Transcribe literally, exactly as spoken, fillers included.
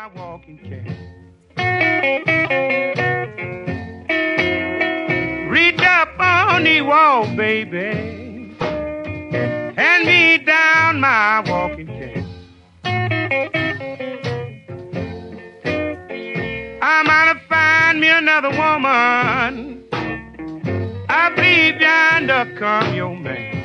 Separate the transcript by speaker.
Speaker 1: walking cane. Reach up on the wall, baby. Hand me down my walking cane. I might have find me another woman. I believe yonder come your man.